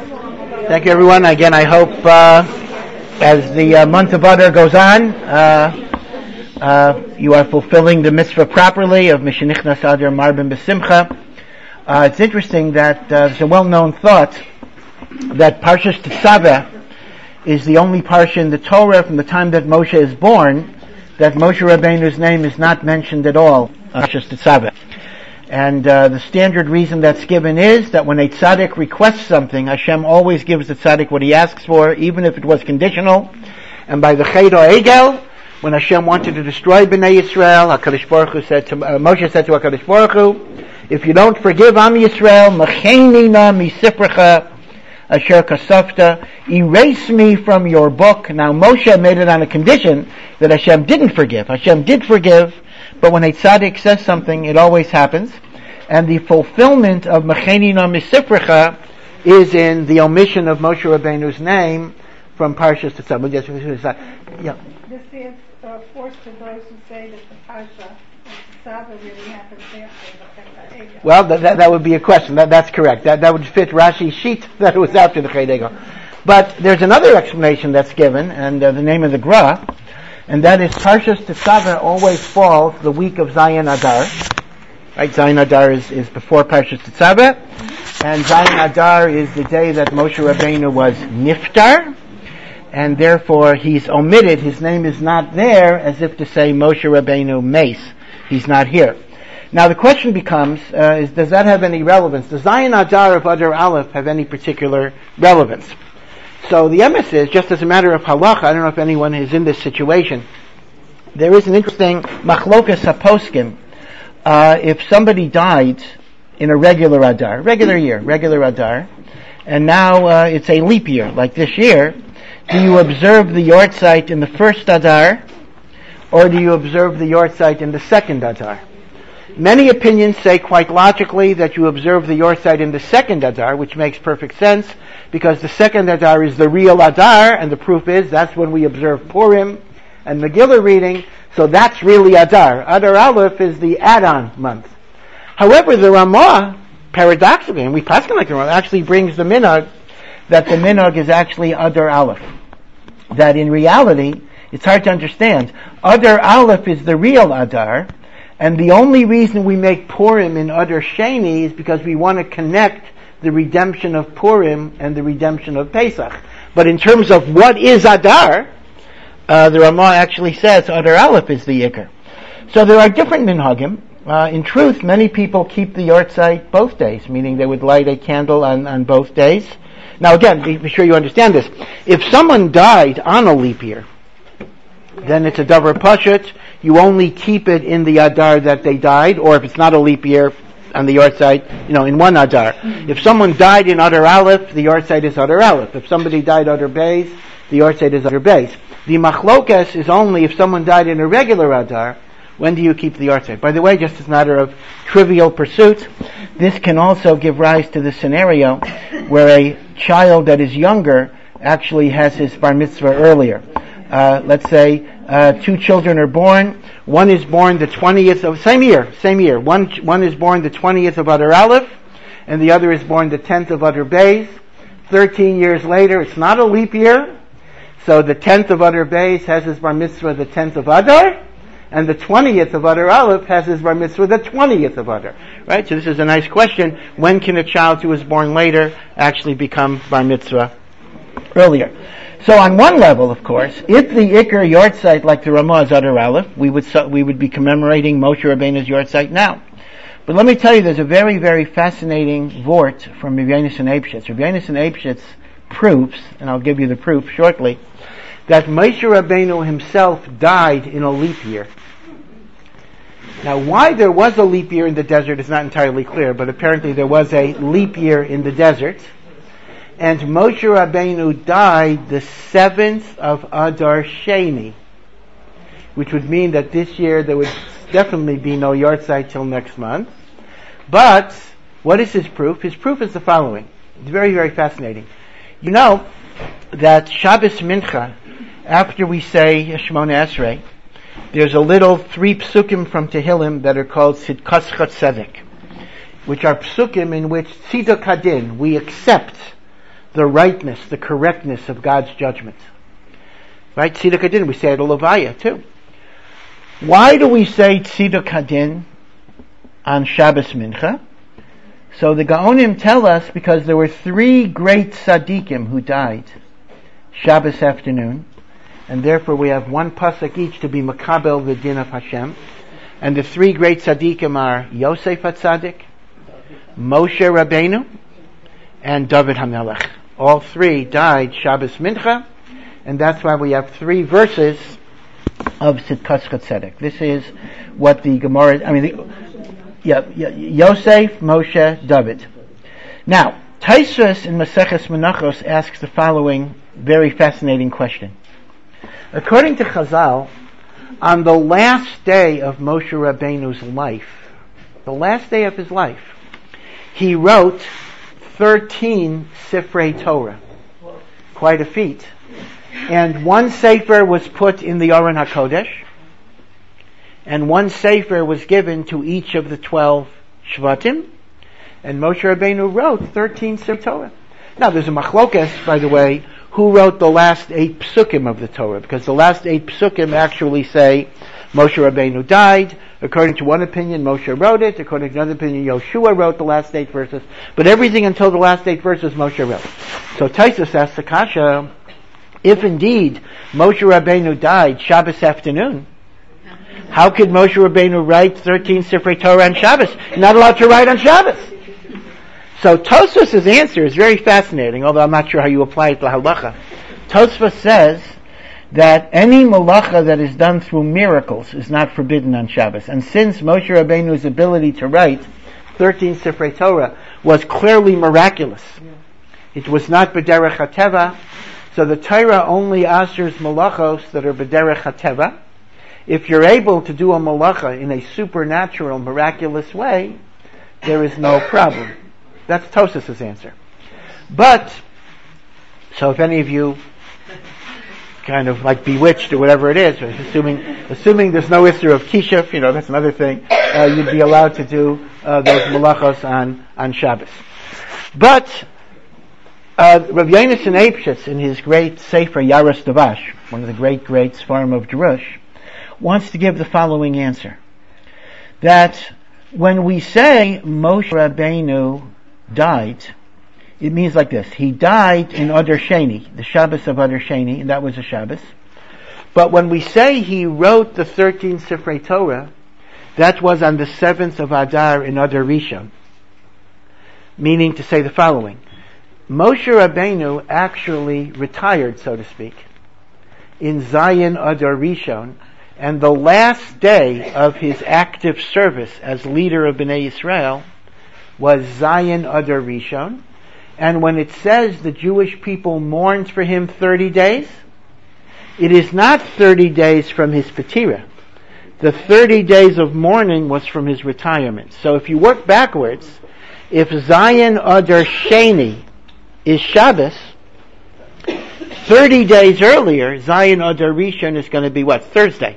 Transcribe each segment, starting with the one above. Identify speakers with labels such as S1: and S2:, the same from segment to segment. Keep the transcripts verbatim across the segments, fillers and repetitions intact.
S1: Thank you, everyone. Again, I hope uh, as the uh, month of Adar goes on, uh, uh, you are fulfilling the mitzvah properly of Mishenichnas Adar Marbim B'Simcha. Uh, it's interesting that uh, there's a well-known thought that Parshas Tetzaveh is the only parsha in the Torah from the time that Moshe is born that Moshe Rabbeinu's name is not mentioned at all. Parshas Tetzaveh. And uh, the standard reason that's given is that when a tzaddik requests something, Hashem always gives the tzaddik what he asks for, even if it was conditional. And by the Ched HaEgel, when Hashem wanted to destroy Bnei Yisrael, HaKadosh Baruch Hu said to, uh, Moshe said to HaKadosh Baruch Hu, if you don't forgive Am Yisrael, Macheni na misifrecha asher kasafta, erase me from your book. Now Moshe made it on a condition that Hashem didn't forgive. Hashem did forgive, but when a tzaddik says something, it always happens. And the fulfillment of Macheni na misifrecha is in the omission of Moshe Rabbeinu's name from Parshas Tetzaveh. Yeah.
S2: This is uh, forced to those who say that the Parsha Tetzaveh really happens after the Ched HaEgel.
S1: Well, that, that, that would be a question. That, that's correct. That, that would fit Rashi's sheet that it was after the Ched HaEgel. But there's another explanation that's given, and uh, the name of the Gra, and that is Parshas Tetzaveh always falls the week of Zayin Adar. Right, Zayin Adar is, is before Parshas Tetzaveh, and Zayin Adar is the day that Moshe Rabbeinu was niftar, and therefore he's omitted. His name is not there, as if to say Moshe Rabbeinu Mace. He's not here. Now the question becomes: uh, is does that have any relevance? Does Zayin Adar of Adar Aleph have any particular relevance? So the emes is, just as a matter of halacha, I don't know if anyone is in this situation, there is an interesting machlokas haposkim. Uh, if somebody died in a regular Adar, regular year, regular Adar, and now uh, it's a leap year, like this year, do you observe the Yortzeit in the first Adar, or do you observe the Yortzeit in the second Adar? Many opinions say quite logically that you observe the Yortzeit in the second Adar, which makes perfect sense, because the second Adar is the real Adar, and the proof is that's when we observe Purim and Megillah reading, so that's really Adar. Adar Aleph is the add-on month. However, the Ramah, paradoxically, and we paskin like the Ramah, actually brings the minhag that the minhag is actually Adar Aleph. That in reality, it's hard to understand. Adar Aleph is the real Adar, and the only reason we make Purim in Adar Sheni is because we want to connect the redemption of Purim and the redemption of Pesach. But in terms of what is Adar, uh, the Ramah actually says Adar Aleph is the Yikar. So there are different minhagim. Uh, in truth, many people keep the Yortzeit both days, meaning they would light a candle on, on both days. Now again, be, be sure you understand this. If someone died on a leap year, then it's a davar pashut. You only keep it in the Adar that they died, or if it's not a leap year, on the Yortzeit, you know, in one Adar. If someone died in Adar Aleph, the Yortzeit is Adar Aleph. If somebody died Adar Beis, the Yortzeit is Adar Beis. The Machlokas is only if someone died in a regular Adar, when do you keep the Yortzeit? By the way, just as a matter of trivial pursuit, this can also give rise to the scenario where a child that is younger actually has his bar mitzvah earlier. Uh, let's say uh, two children are born. One is born the twentieth of same year, same year. One one is born the twentieth of Adar Aleph, and the other is born the tenth of Adar Beis. Thirteen years later, it's not a leap year, so the tenth of Adar Beis has his bar mitzvah the tenth of Adar, and the twentieth of Adar Aleph has his bar mitzvah the twentieth of Adar. Right? So this is a nice question. When can a child who was born later actually become bar mitzvah earlier? So on one level, of course, if the Iker Yortzeit, like the Ramah, is Adar Aleph, we would we would be commemorating Moshe Rabbeinu's Yortzeit now. But let me tell you, there's a very, very fascinating vort from Rav Yonasan Eibshitz. Rav Yonasan Eibshitz proves, and I'll give you the proof shortly, that Moshe Rabbeinu himself died in a leap year. Now, why there was a leap year in the desert is not entirely clear, but apparently there was a leap year in the desert. And Moshe Rabbeinu died the seventh of Adar Sheni, which would mean that this year there would definitely be no Yortzeit till next month. But what is his proof? His proof is the following. It's very, very fascinating. You know that Shabbos Mincha, after we say Shemona Esrei, there's a little three psukim from Tehillim that are called Tzidkas Chatzedek, which are psukim in which Tzidok Hadin, we accept the rightness, the correctness of God's judgment. Right? Tziduk Hadin, we say it a Levaya too. Why do we say Tziduk Hadin on Shabbos Mincha? So the Gaonim tell us because there were three great tzaddikim who died Shabbos afternoon, and therefore we have one pasuk each to be makabel the din of Hashem. And the three great tzaddikim are Yosef HaTzadik, Moshe Rabbeinu, and David HaMelech. All three died Shabbos Mincha, and that's why we have three verses of Tzidkas Tzedek. This is what the Gemara, I mean, the, yeah, yeah, Yosef, Moshe, David. Now, Taisvus in Maseches Menachos asks the following very fascinating question. According to Chazal, on the last day of Moshe Rabbeinu's life, the last day of his life, he wrote thirteen Sifrei Torah. Quite a feat. And one Sefer was put in the Aron HaKodesh, and one Sefer was given to each of the twelve Shvatim, and Moshe Rabbeinu wrote thirteen Sifrei Torah. Now there's a machlokas, by the way, who wrote the last eight psukim of the Torah, because the last eight psukim actually say Moshe Rabbeinu died. According to one opinion, Moshe wrote it. According to another opinion, Yoshua wrote the last eight verses. But everything until the last eight verses, Moshe wrote. So Taisus asks the kasha, if indeed Moshe Rabbeinu died Shabbos afternoon, how could Moshe Rabbeinu write thirteen Sifrei Torah on Shabbos? You're not allowed to write on Shabbos. So Tosfos' answer is very fascinating, although I'm not sure how you apply it to halacha. Tosfos says that any malacha that is done through miracles is not forbidden on Shabbos. And since Moshe Rabbeinu's ability to write thirteen Sifrei Torah was clearly miraculous, it was not b'derech hateva, so the Torah only asers malachos that are b'derech hateva. If you're able to do a malacha in a supernatural, miraculous way, there is no problem. That's Tosfos' answer. But, so if any of you kind of like bewitched or whatever it is, assuming assuming there's no issue of kishuf, you know, that's another thing, uh, you'd be allowed to do uh, those malachos on, on Shabbos. But, uh, Rav Yonasan Eybeschutz, in his great Sefer Yaros Davash, one of the great, great Sfarim of Drush, wants to give the following answer. That when we say Moshe Rabbeinu died, it means like this. He died in Adar Sheni, the Shabbos of Adar Sheni, and that was a Shabbos. But when we say he wrote the thirteen Sifrei Torah, that was on the seventh of Adar in Adar Rishon. Meaning to say the following. Moshe Rabbeinu actually retired, so to speak, in Zayin Adar Rishon, and the last day of his active service as leader of Bnei Yisrael was Zayin Adar Rishon. And when it says the Jewish people mourned for him thirty days, it is not thirty days from his Petira. The thirty days of mourning was from his retirement. So if you work backwards, if Zayin Adar Sheni is Shabbos, thirty days earlier, Zayin Adar Rishon is going to be what? Thursday.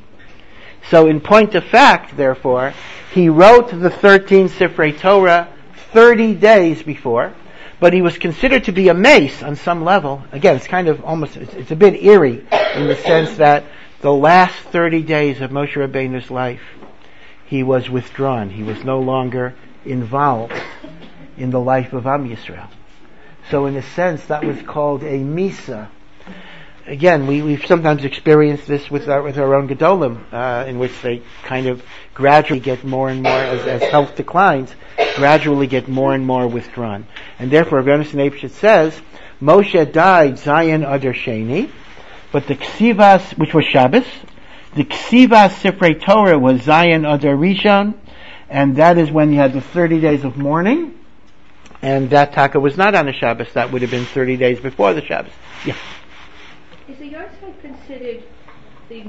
S1: So in point of fact, therefore, he wrote the thirteen Sifrei Torah thirty days before, but he was considered to be a mace on some level. Again, it's kind of almost, it's, it's a bit eerie in the sense that the last thirty days of Moshe Rabbeinu's life, he was withdrawn. He was no longer involved in the life of Am Yisrael. So in a sense, that was called a Misa. Again, we, we've sometimes experienced this with our, with our own Gedolim, uh, in which they kind of gradually get more and more, as, as health declines, gradually get more and more withdrawn. And therefore, Rav Yonasan Eybeschutz says, Moshe died Zayin Adar Sheni, but the Ksivas, which was Shabbos, the Ksivas Sifrei Torah was Zayin Adar Rishon, and that is when you had the thirty days of mourning, and that taka was not on a Shabbos, that would have been thirty days before the Shabbos. Yeah.
S3: Is the yahrzeit considered the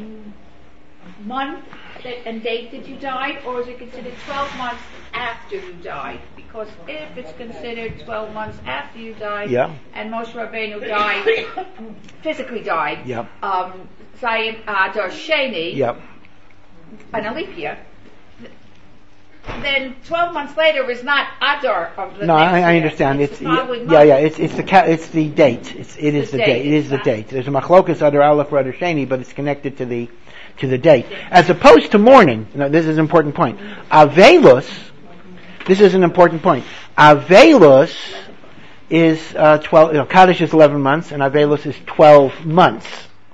S3: month that, and date that you died, or is it considered twelve months after you died? Because if it's considered twelve months after you died,
S1: yeah.
S3: and Moshe Rabbeinu died, physically died,
S1: yeah.
S3: um, Zayin Adar Sheni,
S1: yeah.
S3: an a leap year, then twelve months later is not Adar of the
S1: No,
S3: next
S1: I, I
S3: year.
S1: understand.
S3: It's,
S1: It's,
S3: the following
S1: yeah,
S3: month.
S1: yeah. It's it's the ca- it's the date. It's it is
S3: The
S1: the
S3: date,
S1: date. It is the
S3: exactly.
S1: date. There's a machlokas Adar Aleph or Adar Sheni, but it's connected to the to the date, as opposed to mourning. Now, this is an important point. Avelus. This is an important point. Avelus is uh, twelve. You know, Kaddish is eleven months, and Avelus is twelve months.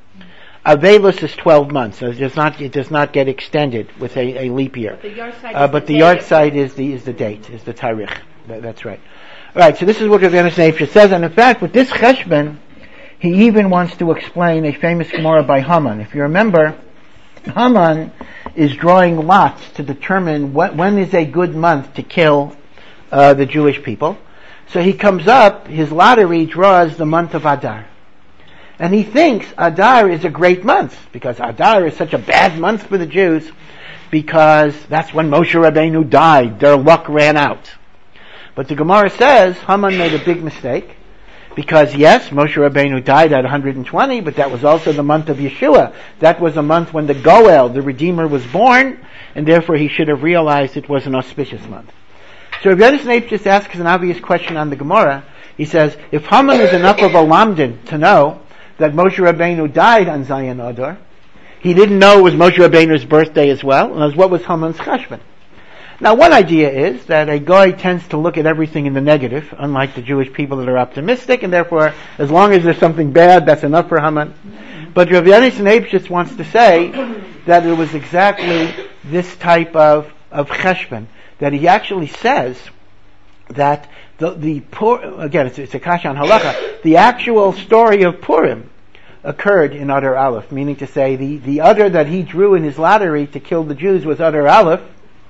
S1: Avelus is twelve months, so it does not it does not get extended with a, a leap year.
S3: But the yard side
S1: Uh,
S3: is
S1: but the
S3: date.
S1: yard side is the is the date, is the tarikh. That, that's right. All right. So this is what Rav Yonasan Eibshter says, and in fact, with this cheshbon, he even wants to explain a famous Gemara by Haman. If you remember, Haman is drawing lots to determine what, when is a good month to kill uh, the Jewish people. So he comes up, his lottery draws the month of Adar. And he thinks Adar is a great month, because Adar is such a bad month for the Jews, because that's when Moshe Rabbeinu died. Their luck ran out. But the Gemara says Haman made a big mistake, because yes, Moshe Rabbeinu died at one hundred twenty, but that was also the month of Yeshua. That was a month when the Goel, the Redeemer, was born, and therefore he should have realized it was an auspicious month. So Rav Yonasan just asks an obvious question on the Gemara. He says, if Haman is enough of a lamdan to know that Moshe Rabbeinu died on Zayin Adar, he didn't know it was Moshe Rabbeinu's birthday as well, and what was Haman's cheshbon? Now, one idea is that a guy tends to look at everything in the negative, unlike the Jewish people that are optimistic, and therefore, as long as there's something bad, that's enough for Haman. But Rav Yonasan Eibshter wants to say that it was exactly this type of, of cheshbon, that he actually says that the, the Pur, again, it's, it's a kasha on halacha, the actual story of Purim occurred in Adar Aleph, meaning to say the, the Adar that he drew in his lottery to kill the Jews was Adar Aleph,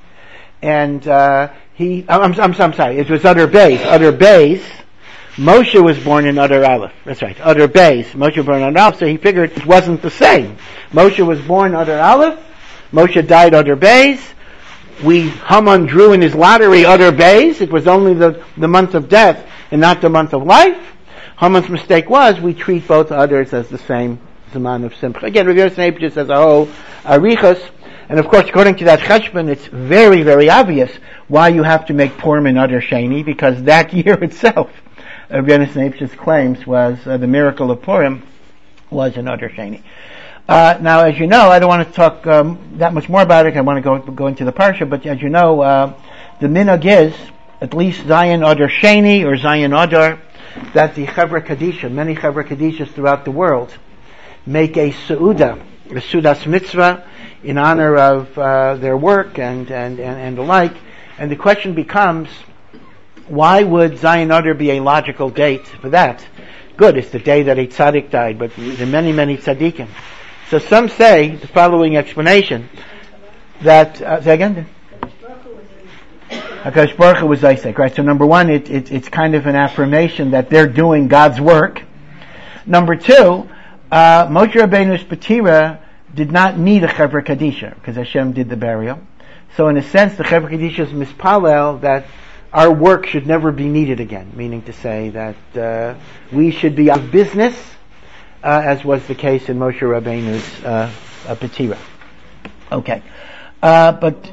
S1: and uh, he, I'm, I'm, I'm sorry, it was Adar Beis. Adar Beis, Moshe was born in Adar Aleph. That's right, Adar Beis. Moshe was born in Adar Aleph, so he figured it wasn't the same. Moshe was born Adar Aleph, Moshe died Adar Beis. We, Haman drew in his lottery Adar Beis. It was only the, the month of death and not the month of life. Haman's mistake was we treat both Adars as the same Zaman of Simcha. Again, Rav Yonasan Eibshter says a whole arichas. And of course, according to that cheshbon, it's very, very obvious why you have to make Purim in Adar Sheni, because that year itself, Rav Yonasan Eibshter's claims was uh, the miracle of Purim was in Adar Sheni. Uh, now, as you know, I don't want to talk um, that much more about it. I want to go go into the parsha, but as you know, uh, the minhag is at least Zayin Adar Sheni or Zayin Adar, that the Chevra Kadisha, many Chevra Kadishas throughout the world, make a Seudah, a Seudas Mitzvah, in honor of uh, their work and, and, and, and the like. And the question becomes, why would Zayin Adar be a logical date for that? Good, it's the day that a tzaddik died, but there are many, many tzaddikim. So some say, the following explanation, that, uh, say again? HaKadosh Baruch Hu was Isaac, right? So number one, it, it, it's kind of an affirmation that they're doing God's work. Number two, uh, Moshe Rabbeinu's Patira did not need a Chevra Kadisha, because Hashem did the burial. So in a sense, the Chevra Kadisha is mispalel that our work should never be needed again, meaning to say that uh, we should be out of business, uh, as was the case in Moshe Rabbeinu's uh, uh, Patira. Okay. Uh, but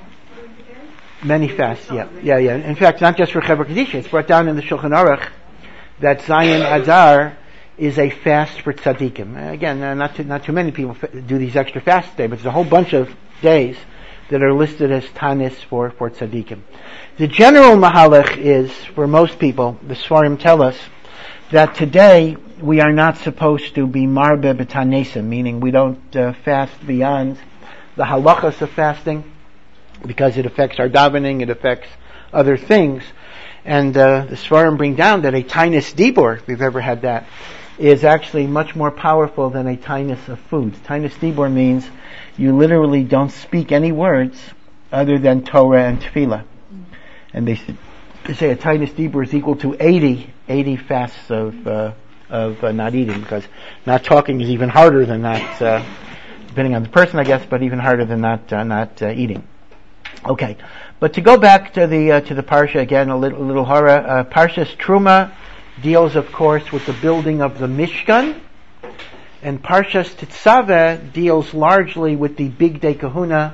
S1: many fasts, yeah, yeah, yeah. In fact, not just for Chevra Kadisha, it's brought down in the Shulchan Aruch that Zayin Adar is a fast for tzaddikim. Again, uh, not too, not too many people f- do these extra fasts today, but there's a whole bunch of days that are listed as tanis for, for tzaddikim. The general mahalach is, for most people, the Sfarim tell us, that today we are not supposed to be marbe b'tanesim, meaning we don't uh, fast beyond the halachas of fasting, because it affects our davening, it affects other things. And uh, the Sfarim bring down that a tainus dibur, if we've ever had that, is actually much more powerful than a tainus of food. Tainus dibur means you literally don't speak any words other than Torah and Tefillah. And they, they say a tainus dibur is equal to eighty, eighty fasts of uh, of uh, not eating, because not talking is even harder than not, uh, depending on the person, I guess, but even harder than not uh, not uh, eating. Okay, but to go back to the uh, to the parsha again, a little, a little horror. Uh, Parshas Truma deals, of course, with the building of the Mishkan, and Parshas Tetzaveh deals largely with the Big Day Kahuna,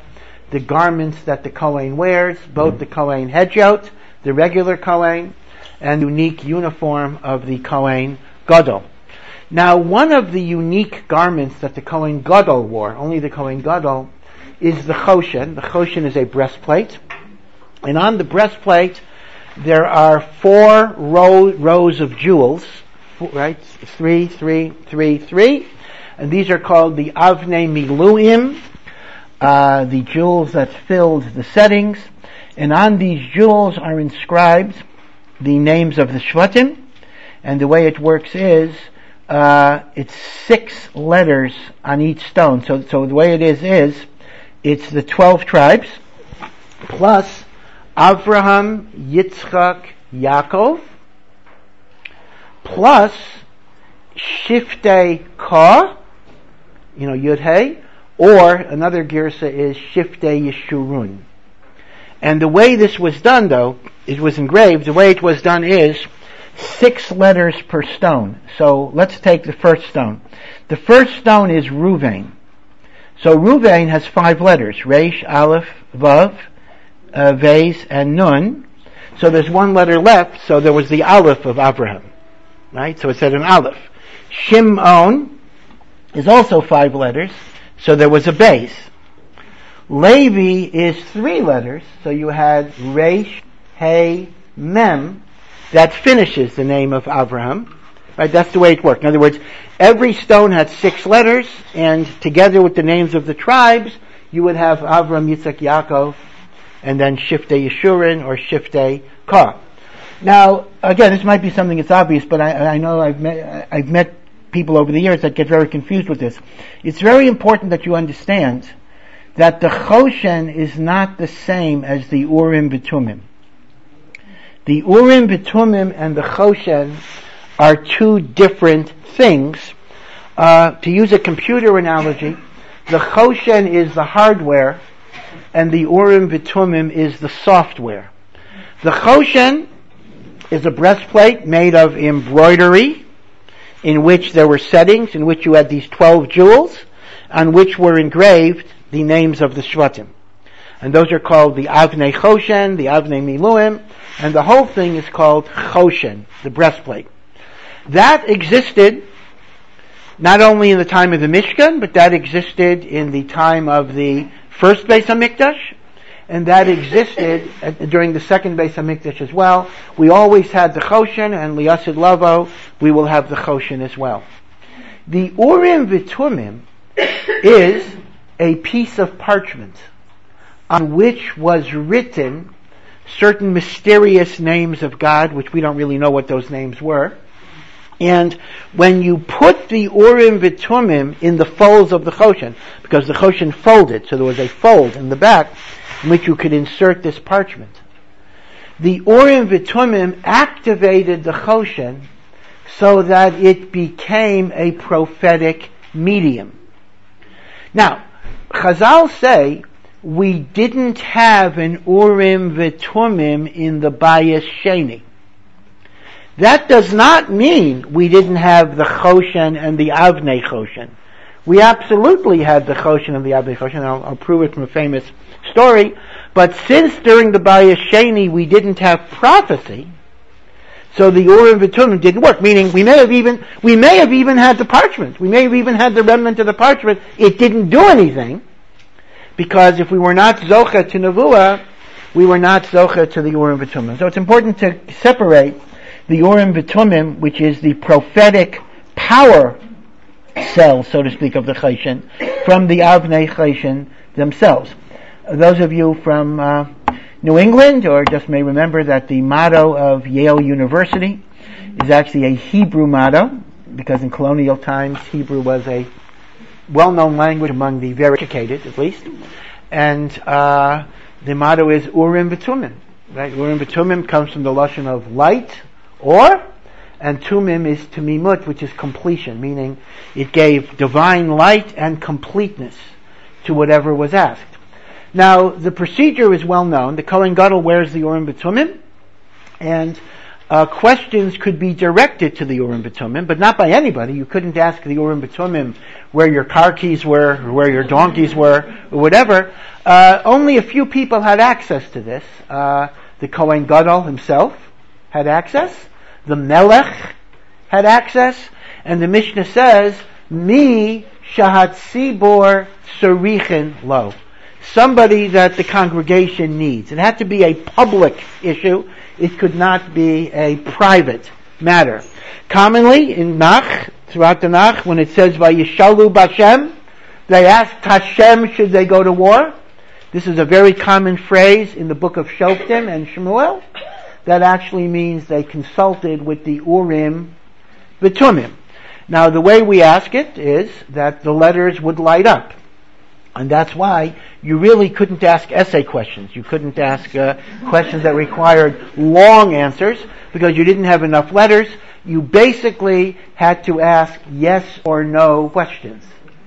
S1: the garments that the Kohen wears, both the Kohen Hedjot, the regular Kohen, and the unique uniform of the Kohen Gadol. Now, one of the unique garments that the Kohen Gadol wore, only the Kohen Gadol, is the Choshen. The Choshen is a breastplate. And on the breastplate, there are four row, rows of jewels, right? Three, three, three, three. And these are called the Avnei Miluim, uh, the jewels that filled the settings. And on these jewels are inscribed the names of the Shvatim. And the way it works is, uh, it's six letters on each stone. So, so the way it is is, it's the twelve tribes, plus Avraham, Yitzchak, Yaakov, plus Shiftei Ka, you know, Yud-Hey, or another girsa is Shiftei Yeshurun. And the way this was done, though, it was engraved, the way it was done is six letters per stone. So let's take the first stone. The first stone is Ruvain. So Ruvain has five letters, Reish, Aleph, Vav, uh, Vez, and Nun. So there's one letter left, so there was the Aleph of Abraham. Right? So it said an Aleph. Shimon is also five letters, so there was a Beis. Levi is three letters, so you had Reish, Hey, Mem, that finishes the name of Abraham. Right? That's the way it worked. In other words, every stone had six letters, and together with the names of the tribes, you would have Avram, Yitzchak, Yaakov, and then Shiftei Yeshurun or Shiftei Ka. Now, again, this might be something that's obvious, but I, I know I've met, I've met people over the years that get very confused with this. It's very important that you understand that the Choshen is not the same as the Urim V'Tumim. The Urim V'Tumim and the Choshen are two different things. Uh, to use a computer analogy, the Choshen is the hardware, and the Urim V'Tumim is the software. The Choshen is a breastplate made of embroidery, in which there were settings, in which you had these twelve jewels, on which were engraved the names of the Shvatim. And those are called the Avnei Choshen, the Avnei Miluim, and the whole thing is called Choshen, the breastplate. That existed not only in the time of the Mishkan, but that existed in the time of the first Beis HaMikdash, and that existed at, during the second Beis HaMikdash as well. We always had the Choshen, and Liyasid Lavo, we will have the Choshen as well. The Urim V'Tumim is a piece of parchment on which was written certain mysterious names of God, which we don't really know what those names were. And when you put the Urim V'Tumim in the folds of the Choshen, because the Choshen folded, so there was a fold in the back in which you could insert this parchment, the Urim V'Tumim activated the Choshen so that it became a prophetic medium. Now, Chazal say we didn't have an Urim V'Tumim in the Bayis Sheni. That does not mean we didn't have the Choshen and the Avnei Choshen. We absolutely had the Choshen and the Avnei Choshen. I'll, I'll prove it from a famous story. But since during the Bayis Sheni we didn't have prophecy, so the Urim V'Tumim didn't work. Meaning we may have even we may have even had the parchment. We may have even had the remnant of the parchment. It didn't do anything, because if we were not Zocha to Nevuah, we were not Zocha to the Urim V'Tumim. So it's important to separate the Urim V'Tumim, which is the prophetic power cell, so to speak, of the Choshen, from the Avnei Choshen themselves. Those of you from uh, New England, or just may remember that the motto of Yale University is actually a Hebrew motto, because in colonial times Hebrew was a well-known language among the very educated, at least. And uh, the motto is Urim V'Tumim. Right? Urim V'Tumim comes from the lashon of light, or, and Tumim is Tumimut, which is completion, meaning it gave divine light and completeness to whatever was asked. Now, the procedure is well known. The Kohen Gadol wears the Urim V'Tumim, and uh, questions could be directed to the Urim V'Tumim, but not by anybody. You couldn't ask the Urim V'Tumim where your car keys were, or where your donkeys were, or whatever. Uh, only a few people had access to this. Uh, the Kohen Gadol himself had access. The Melech had access. And the Mishnah says, Mi shahat tzibor sarichin lo. Somebody that the congregation needs. It had to be a public issue. It could not be a private matter. Commonly in Nach, throughout the Nach, when it says Vayishalu Bashem, they asked Hashem should they go to war. This is a very common phrase in the book of Shoftim and Shmuel. That actually means they consulted with the Urim V'Tumim. Now the way we ask it is that the letters would light up. And that's why you really couldn't ask essay questions. You couldn't ask uh, questions that required long answers because you didn't have enough letters. You basically had to ask yes or no questions.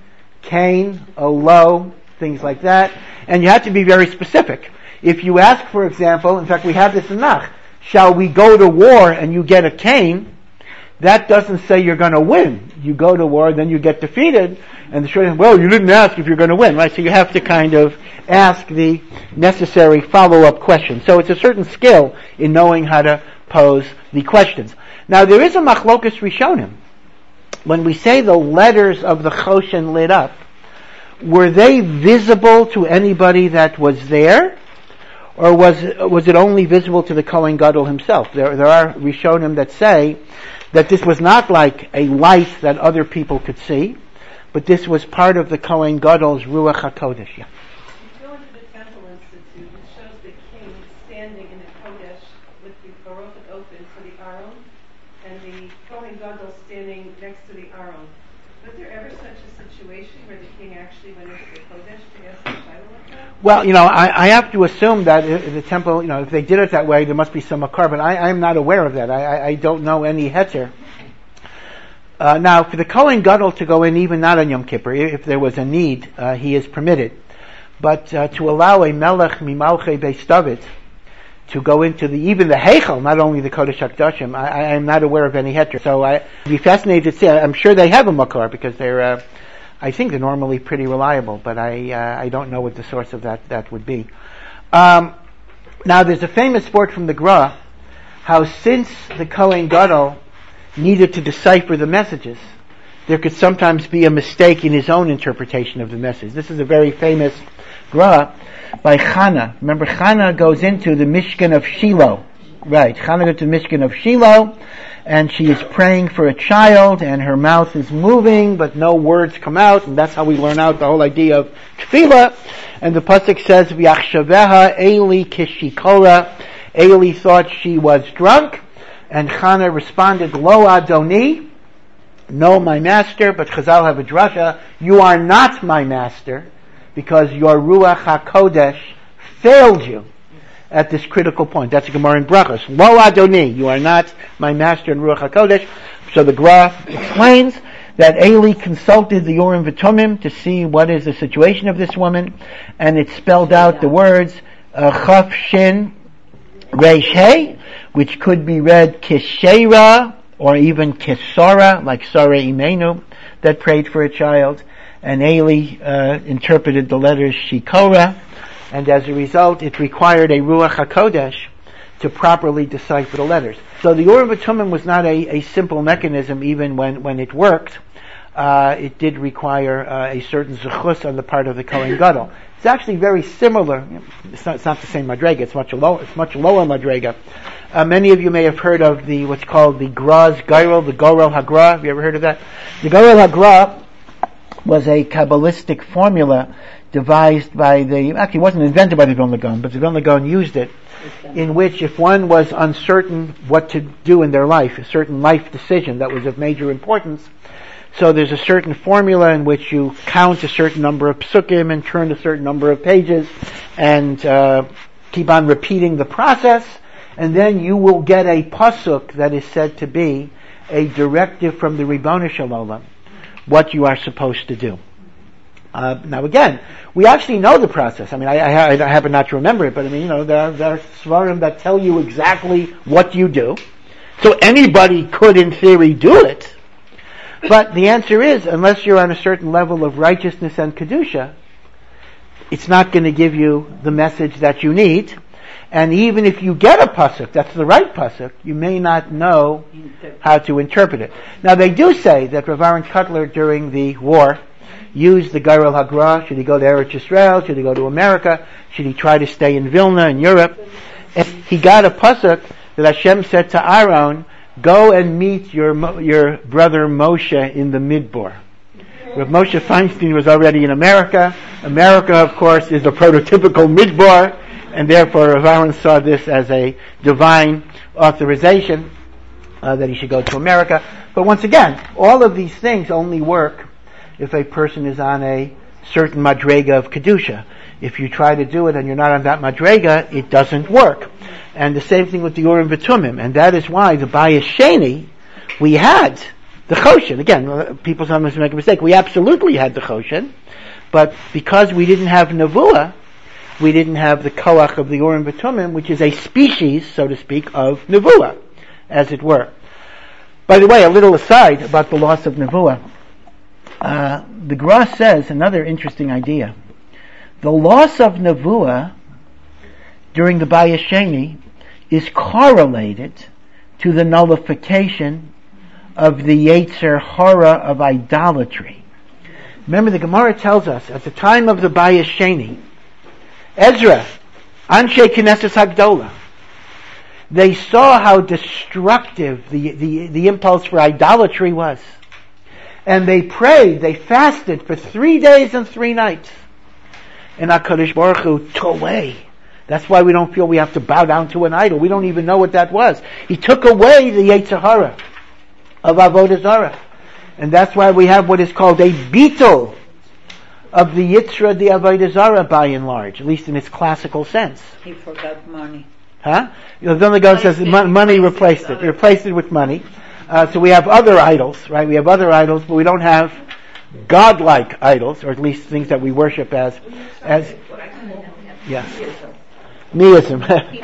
S1: Cain, oh, lo, things like that. And you had to be very specific. If you ask, for example, in fact we have this in Nach, shall we go to war and you get a Cain, that doesn't say you're going to win. You go to war, then you get defeated, and the short answer, well, you didn't ask if you're going to win, right? So you have to kind of ask the necessary follow-up questions. So it's a certain skill in knowing how to pose the questions. Now there is a machlokas rishonim. When we say the letters of the Choshen lit up, were they visible to anybody that was there? Or was was it only visible to the Kohen Gadol himself? There there are rishonim that say that this was not like a light that other people could see, but this was part of the Kohen Gadol's Ruach HaKodesh. Yeah.
S4: You go into the Temple Institute, it shows the king standing in the Kodesh with the Baruch open to the Aron, and the Kohen Gadol standing next to the Aron. Was there ever such a situation where the king actually went into the Kodesh to ask the Shiloh like that?
S1: Well, you know, I, I have to assume that the temple, you know, if they did it that way, there must be some makar, but I, I'm not aware of that. I, I, I don't know any heter. Uh, now, for the Kohen Gadol to go in, even not on Yom Kippur, if there was a need, uh, he is permitted. But uh, to allow a Melech Mimalchei Beis David to go into the even the Heichal, not only the Kodesh HaKadoshim, I, I am not aware of any heter. So I'd be fascinated to see. I'm sure they have a makar because they're. Uh, I think they're normally pretty reliable, but I uh, I don't know what the source of that, that would be. Um, now, there's a famous sport from the Gra, how since the Kohen Gadol needed to decipher the messages, there could sometimes be a mistake in his own interpretation of the message. This is a very famous Gra by Chana. Remember, Chana goes into the Mishkan of Shiloh. Right, Chana goes to the Mishkan of Shiloh, and she is praying for a child, and her mouth is moving, but no words come out, and that's how we learn out the whole idea of tefillah. And the pasuk says, "V'yachshaveha Eli kishikora." Eli thought she was drunk, and Chana responded, "Lo Adoni, no, my master." But Chazal have a drasha: you are not my master, because your Ruach HaKodesh failed you at this critical point. That's a Gemara in Brachos. Lo Adoni, you are not my master in Ruach HaKodesh. So the Gra explains that Eli consulted the Urim V'Tumim to see what is the situation of this woman, and it spelled out the words uh, Chaf Shin Reish Hey, which could be read Kishera or even Kisara, like Sarah Imenu, that prayed for a child. And Eli uh, interpreted the letters Shikora, and as a result, it required a Ruach HaKodesh to properly decipher the letters. So the Urim V'Tumim was not a, a simple mechanism even when, when it worked. Uh, it did require uh, a certain zechus on the part of the Kohen Gadol. It's actually very similar. It's not, it's not the same madrega. It's much lower. It's much lower madrega. Uh, many of you may have heard of the what's called the Gra's Gairel, the Gorel Hagra. Have you ever heard of that? The Gorel Hagra was a Kabbalistic formula devised by the, actually it wasn't invented by the Vilna Gaon, but the Vilna Gaon used it, in which if one was uncertain what to do in their life, a certain life decision that was of major importance, so there's a certain formula in which you count a certain number of psukim and turn a certain number of pages and uh, keep on repeating the process, and then you will get a pasuk that is said to be a directive from the Ribono Shel Olam, what you are supposed to do. Uh, now again, we actually know the process. I mean, I, I, I happen not to remember it, but I mean, you know, there are, there are svarim that tell you exactly what you do. So anybody could, in theory, do it. But the answer is, unless you're on a certain level of righteousness and kedusha, it's not going to give you the message that you need. And even if you get a pasuk, that's the right pasuk, you may not know how to interpret it. Now they do say that Rav Aaron Cutler during the war used the Gairel Hagra. Should he go to Eretz Yisrael? Should he go to America? Should he try to stay in Vilna in Europe? And he got a pasuk that Hashem said to Aaron, go and meet your your brother Moshe in the Midbar. Rav Moshe Feinstein was already in America. America, of course, is the prototypical Midbar, and therefore Rav Aaron saw this as a divine authorization uh, that he should go to America. But once again, all of these things only work if a person is on a certain madrega of kedusha. If you try to do it and you're not on that madrega, it doesn't work. And the same thing with the Urim V'Tumim, and that is why the Bayis Sheni, we had the Choshen. Again, people sometimes make a mistake. We absolutely had the Choshen, but because we didn't have Nevuah, we didn't have the Koach of the Urim V'Tumim, which is a species, so to speak, of Nevuah, as it were. By the way, a little aside about the loss of Nevuah. Uh, the Gra says another interesting idea. The loss of Nevuah during the Bayis Sheni is correlated to the nullification of the Yetzer Hara of idolatry. Remember, the Gemara tells us, at the time of the Bayis Sheni, Ezra, Anshe Knesset Hagdola, they saw how destructive the, the, the impulse for idolatry was. And they prayed, they fasted for three days and three nights. And HaKadosh Baruch Hu took away. That's why we don't feel we have to bow down to an idol. We don't even know what that was. He took away the Yetzer Hara of Avodah Zarah. And that's why we have what is called a beetle of the Yitzra de Avodah Zarah, by and large, at least in its classical sense.
S5: He forgot money.
S1: Huh? The Vilna Gaon says money replaced it. It replaced it with money. Uh, so we have other idols, right? We have other idols, but we don't have godlike idols, or at least things that we worship as, as, yeah. Meism.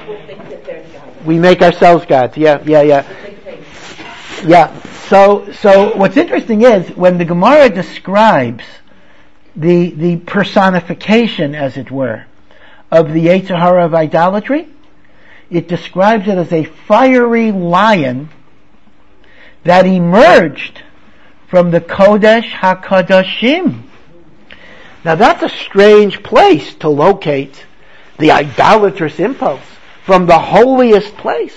S1: We make ourselves gods. Yeah, yeah, yeah. Yeah. So, so what's interesting is when the Gemara describes the the personification, as it were, of the Yetzer Hara of idolatry, it describes it as a fiery lion that emerged from the Kodesh HaKodashim. Now that's a strange place to locate the idolatrous impulse, from the holiest place.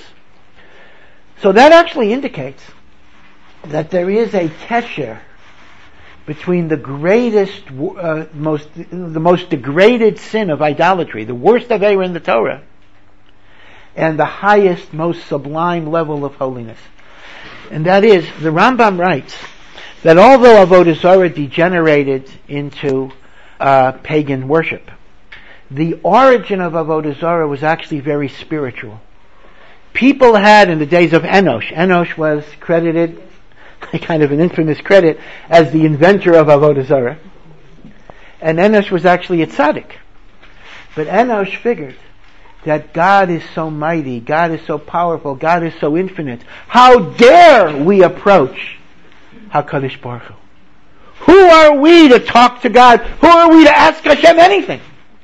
S1: So that actually indicates that there is a kesher between the greatest, uh, most, the most degraded sin of idolatry, the worst aveira in the Torah, and the highest, most sublime level of holiness. And that is, the Rambam writes that although Avodah Zarah degenerated into uh, pagan worship, the origin of Avodah Zarah was actually very spiritual. People had, in the days of Enosh, Enosh was credited, kind of an infamous credit, as the inventor of Avodah Zarah. And Enosh was actually a tzaddik. But Enosh figured that God is so mighty, God is so powerful, God is so infinite. How dare we approach HaKadosh Baruch Hu? Who are we to talk to God? Who are we to ask Hashem anything?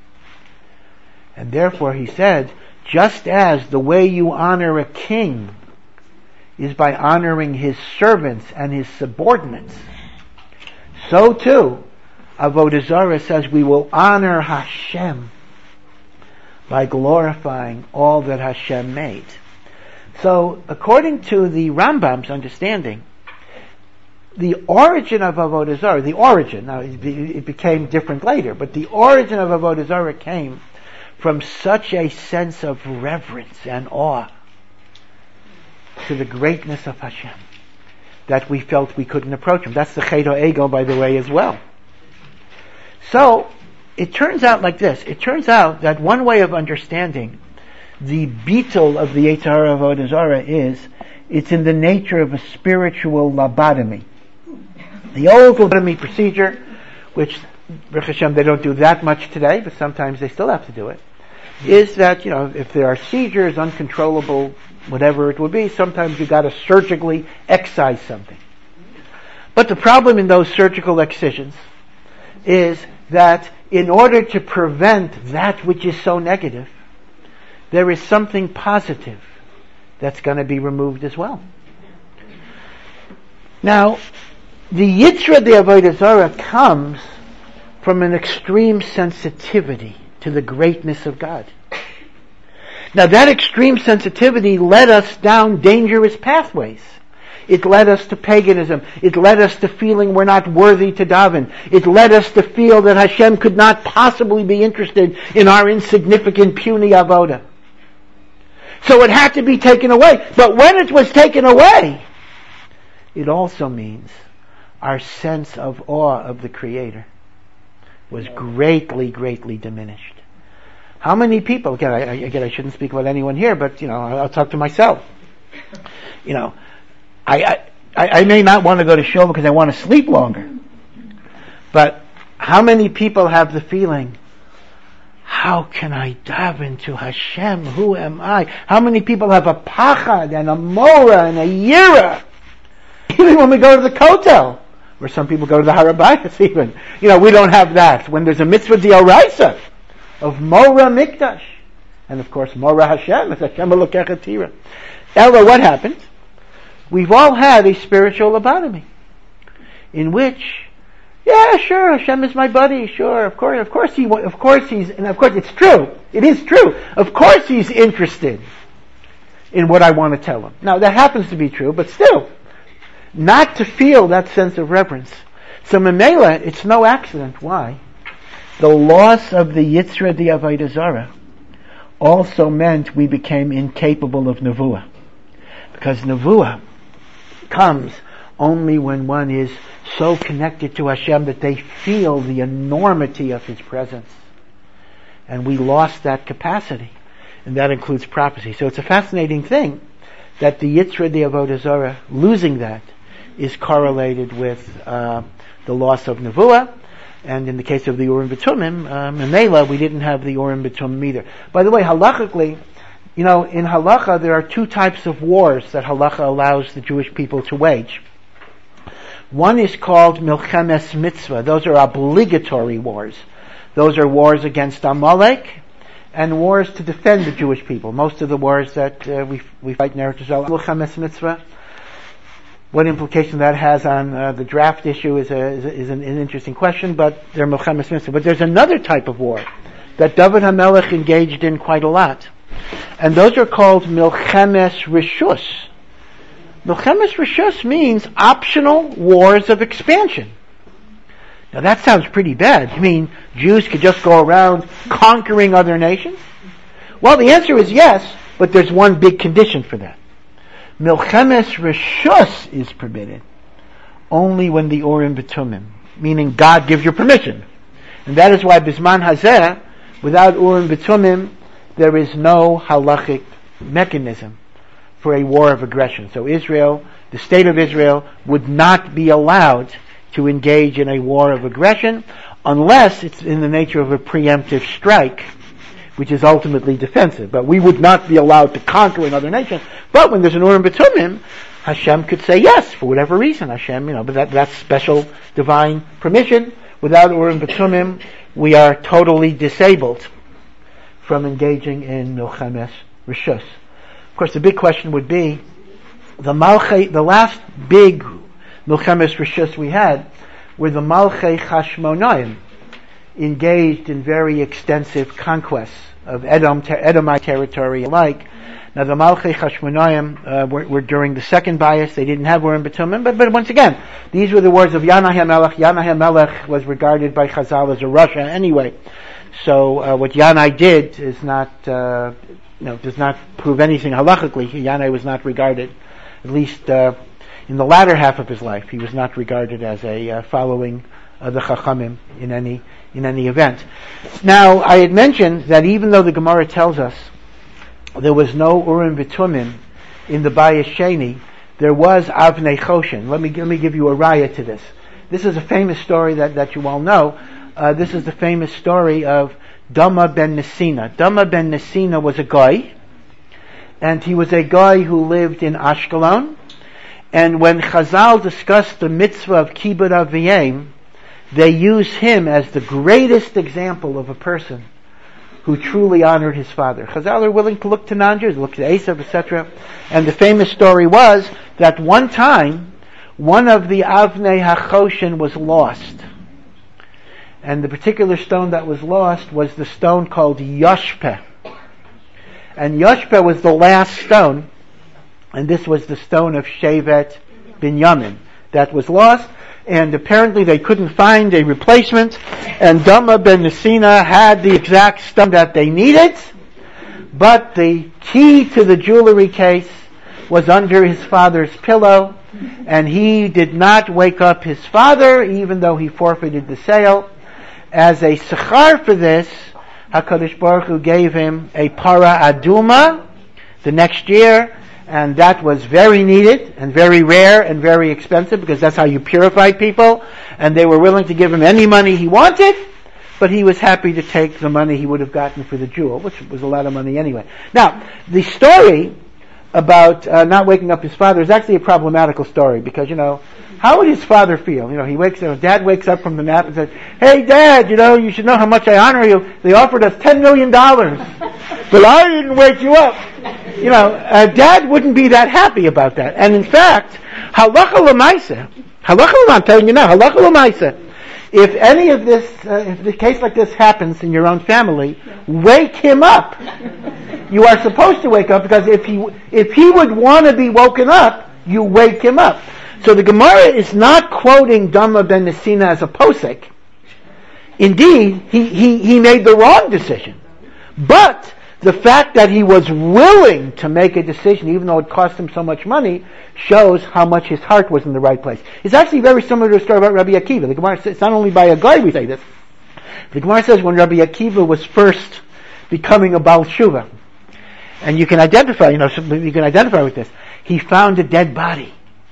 S1: And therefore he said, just as the way you honor a king is by honoring his servants and his subordinates, so too, Avodah Zarah says we will honor Hashem by glorifying all that Hashem made. So, according to the Rambam's understanding, the origin of Avodah Zarah, the origin, now it became different later, but the origin of Avodah Zarah came from such a sense of reverence and awe to the greatness of Hashem that we felt we couldn't approach Him. That's the Chet HaEgel, by the way, as well. So, it turns out like this. It turns out that one way of understanding the beetle of the Yetzer Hara of Avodah Zarah is, it's in the nature of a spiritual lobotomy. The old lobotomy procedure, which, Baruch Hashem, they don't do that much today, but sometimes they still have to do it, is that, you know, if there are seizures, uncontrollable, whatever it would be, sometimes you gotta surgically excise something. But the problem in those surgical excisions is that in order to prevent that which is so negative, there is something positive that's going to be removed as well. Now, the Yitzra de Avodah Zarah comes from an extreme sensitivity to the greatness of God. Now, that extreme sensitivity led us down dangerous pathways. It led us to paganism. It led us to feeling we're not worthy to daven. It led us to feel that Hashem could not possibly be interested in our insignificant, puny avodah. So it had to be taken away. But when it was taken away, it also means our sense of awe of the Creator was greatly, greatly diminished. How many people, again I, again, I shouldn't speak about anyone here, but, you know, I'll, I'll talk to myself. You know, I, I, I may not want to go to shul because I want to sleep longer. But how many people have the feeling, how can I daven to Hashem? Who am I? How many people have a pachad and a mora and a yira? Even when we go to the kotel, or some people go to the harabayas even. You know, we don't have that. When there's a mitzvah d'oraisa of mora mikdash, and of course mora Hashem, it's Hashem elokecha tira. Ella, what happens? We've all had a spiritual lobotomy, in which, yeah, sure, Hashem is my buddy, sure, of course, of course he, of course he's, and of course it's true, it is true, of course he's interested in what I want to tell him. Now, that happens to be true, but still, not to feel that sense of reverence. So, Memela, it's no accident. Why? The loss of the Yitzra de Avodah Zarah also meant we became incapable of Nevuah. Because Nevuah comes only when one is so connected to Hashem that they feel the enormity of His presence. And we lost that capacity. And that includes prophecy. So it's a fascinating thing that the Yitzra de Avodah Zarah, losing that, is correlated with uh, the loss of Nevuah. And in the case of the Urim V'Tumim, uh, Memela, we didn't have the Urim V'Tumim either. By the way, halachically, you know, in halacha there are two types of wars that halacha allows the Jewish people to wage. One is called Milchemes Mitzvah. Those are obligatory wars. Those are wars against Amalek and wars to defend the Jewish people. Most of the wars that uh, we we fight in Eretz Yisrael, Milchemes Mitzvah. What implication that has on uh, the draft issue is, a, is, a, is an, an interesting question, but they're Milchemes Mitzvah. But there's another type of war that David HaMelech engaged in quite a lot. And those are called Milchemes Rishus. Milchemes Rishus means optional wars of expansion. Now that sounds pretty bad. You mean Jews could just go around conquering other nations? Well, the answer is yes, but there's one big condition for that. Milchemes Rishus is permitted only when the Urim V'Tumim, meaning God gives you permission. And that is why Bisman Hazeh, without Urim V'Tumim, there is no halachic mechanism for a war of aggression. So Israel, the state of Israel, would not be allowed to engage in a war of aggression unless it's in the nature of a preemptive strike, which is ultimately defensive. But we would not be allowed to conquer another nation. But when there's an Urim V'Tumim, Hashem could say yes, for whatever reason. Hashem, you know, but that, that's special divine permission. Without Urim V'Tumim, we are totally disabled from engaging in Milchemes Rishus. Of course, the big question would be, the Malchei, the last big Milchemes Rishus we had were the Malchei Chashmonaim, engaged in very extensive conquests of Edom, ter- Edomite territory alike. Now the Malchei Chashmonaim uh, were, were during the second bias. They didn't have Urim V'Tumim, but, but once again, these were the words of Yanai HaMelech. Yanai HaMelech was regarded by Chazal as a Russia anyway. So uh, what Yanai did is not, uh, you know, does not prove anything halachically. Yanai was not regarded, at least uh, in the latter half of his life, he was not regarded as a uh, following uh, the Chachamim in any in any event. Now, I had mentioned that even though the Gemara tells us there was no Urim V'Tumim in the Bayis Sheni, there was Avnei Choshen. Let me let me give you a raya to this. This is a famous story that, that you all know. Uh, this is the famous story of Dama ben Nesina. Dama ben Nesina was a guy, and he was a guy who lived in Ashkelon, And when Chazal discussed the mitzvah of Kibbud Aviyim, they use him as the greatest example of a person who truly honored his father. Chazal are willing to look to non-Jews, look to Esav, et cetera. And the famous story was that one time, one of the Avnei HaChoshen was lost. And the particular stone that was lost was the stone called Yoshpeh. And Yoshpeh was the last stone, and this was the stone of Shevet Binyamin that was lost, and apparently they couldn't find a replacement, and Dama ben Nesina had the exact stone that they needed, but the key to the jewelry case was under his father's pillow, and he did not wake up his father, even though he forfeited the sale. As a sechar for this, HaKadosh Baruch Hu gave him a para aduma the next year, and that was very needed and very rare and very expensive, because that's how you purify people, and they were willing to give him any money he wanted, but he was happy to take the money he would have gotten for the jewel, which was a lot of money anyway. Now, the story about uh, not waking up his father is actually a problematical story, because, you know, how would his father feel? You know, he wakes up, dad wakes up from the nap and says, "Hey dad, you know, you should know how much I honor you. They offered us ten million dollars, but I didn't wake you up." You know, uh, dad wouldn't be that happy about that. And in fact, halacha l'maisa, halacha l'maisa, I'm telling you now, halacha l'maisa, if any of this, uh, if the case like this happens in your own family, wake him up. You are supposed to wake up, because if he, if he would want to be woken up, you wake him up. So the Gemara is not quoting Dama ben Nesina as a posek. Indeed, he, he, he made the wrong decision. But the fact that he was willing to make a decision, even though it cost him so much money, shows how much his heart was in the right place. It's actually very similar to a story about Rabbi Akiva. The Gemara says, it's not only by a guy we say this. The Gemara says when Rabbi Akiva was first becoming a Baal Shuvah, and you can identify, you know, you can identify with this. He found a dead body,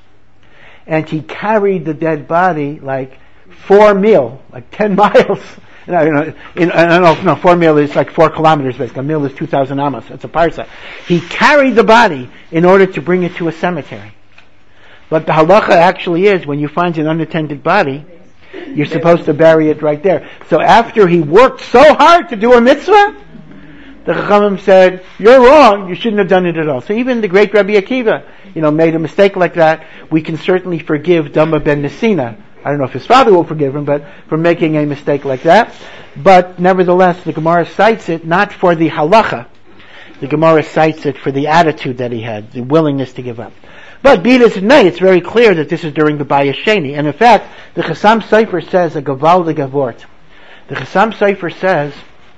S1: and he carried the dead body like four mil, like ten miles. You know, you know, in, I don't know, no, four mil is like four kilometers basically. A mil is two thousand amos. It's a parsa. He carried the body in order to bring it to a cemetery. But the halacha actually is, when you find an unattended body, you're supposed to bury it right there. So after he worked so hard to do a mitzvah, the Chachamim said, "You're wrong. You shouldn't have done it at all." So even the great Rabbi Akiva, you know, made a mistake like that. We can certainly forgive Dama ben Nesina. I don't know if his father will forgive him, but for making a mistake like that. But nevertheless, the Gemara cites it not for the halacha. The Gemara cites it for the attitude that he had, the willingness to give up. But be it as it may, it's very clear that this is during the Bayis Sheni. And in fact, the Chassam Sofer says a gavaldig avort. The Chassam Sofer says,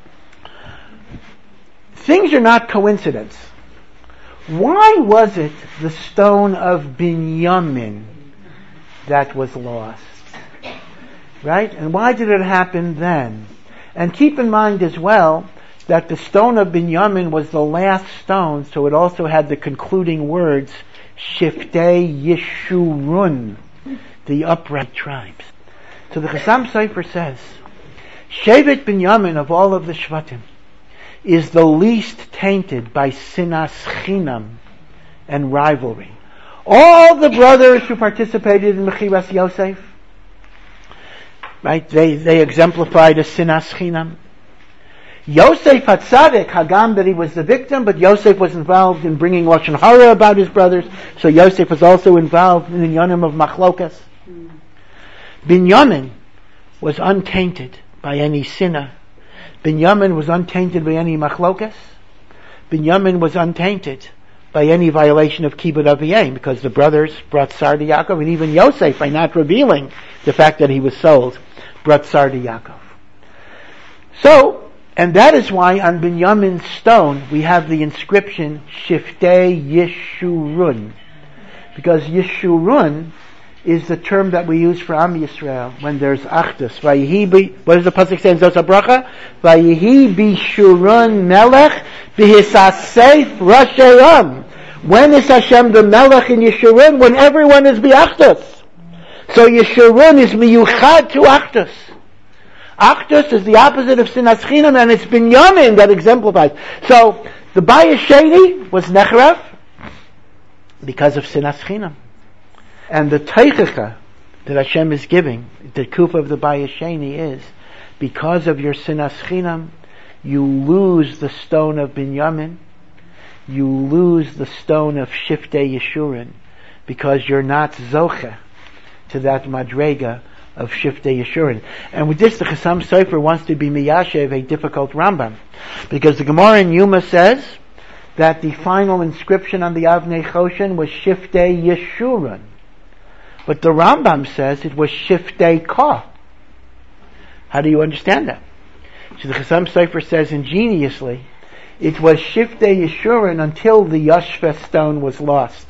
S1: things are not coincidence. Why was it the stone of Binyamin that was lost? Right? And why did it happen then? And keep in mind as well that the stone of Binyamin was the last stone, so it also had the concluding words, Shiftei Yeshurun, the upright tribes. So the Chassam Sofer says, Shevet Binyamin of all of the Shvatim is the least tainted by sinas chinam and rivalry. All the brothers who participated in Mechiras Yosef, right, they, they exemplified a sinas chinam. Yosef HaTzadik, Hagam, that he was the victim, but Yosef was involved in bringing Lashon Hara about his brothers, so Yosef was also involved in the Yonim of Machlokas. Mm. Binyamin was untainted by any sinah. Binyamin was untainted by any Machlokas. Binyamin was untainted by any violation of Kibbud Aviyim, because the brothers brought Sar to Yaakov, and even Yosef, by not revealing the fact that he was sold, brought Sar to Yaakov. So, and that is why on Binyamin's stone we have the inscription Shiftei Yeshurun, because Yeshurun is the term that we use for Am Yisrael when there's Achdus. Vayihi bi, what does the pasuk say in Zos HaBracha? Vayihi bishurun melech b'hisasef rashayam. When is Hashem the melech in Yeshurun? When everyone is bi'Achdus. So Yeshurun is miyuchad to Achdus. Achdus is the opposite of sinas chinam, and it's Binyamin that exemplifies. So the Bayis Sheni was Nechrav because of sinas chinam. And the teichacha that Hashem is giving, the kufa of the Bayesheni is, because of your sinas chinam, you lose the stone of Binyamin, you lose the stone of Shiftei Yeshurun, because you're not zoche to that madrega of Shiftei Yeshurun. And with this, the Chassam Sofer wants to be miyashev a difficult Rambam, because the Gemara in Yuma says that the final inscription on the Avnei Choshen was Shiftei Yeshurun, but the Rambam says it was Shiftei Ka. How do you understand that? So the Chassam Sofer says ingeniously, it was Shiftei Yeshurun until the Yashva stone was lost.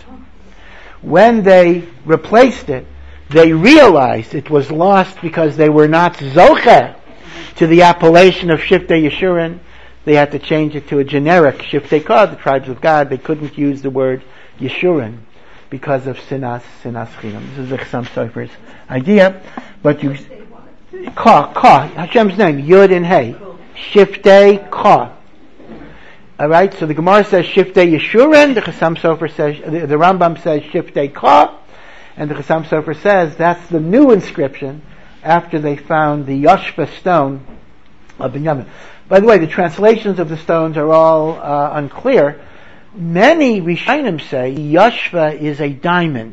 S1: When they replaced it, they realized it was lost because they were not Zoche to the appellation of Shiftei Yeshurun. They had to change it to a generic Shiftei Ka, the tribes of God. They couldn't use the word Yeshurun because of Sinas, Sinas Chinam. This is the Chassam Sofer's idea. But you, Ka, Ka, Hashem's name, Yud and Hey. Shiftei Ka. Alright, so the Gemara says Shiftei Yeshurun, the Chassam Sofer says, the, the Rambam says Shiftei Ka, and the Chassam Sofer says that's the new inscription after they found the Yashva stone of Binyamin. By the way, the translations of the stones are all uh, unclear. Many Rishonim say Yashva is a diamond.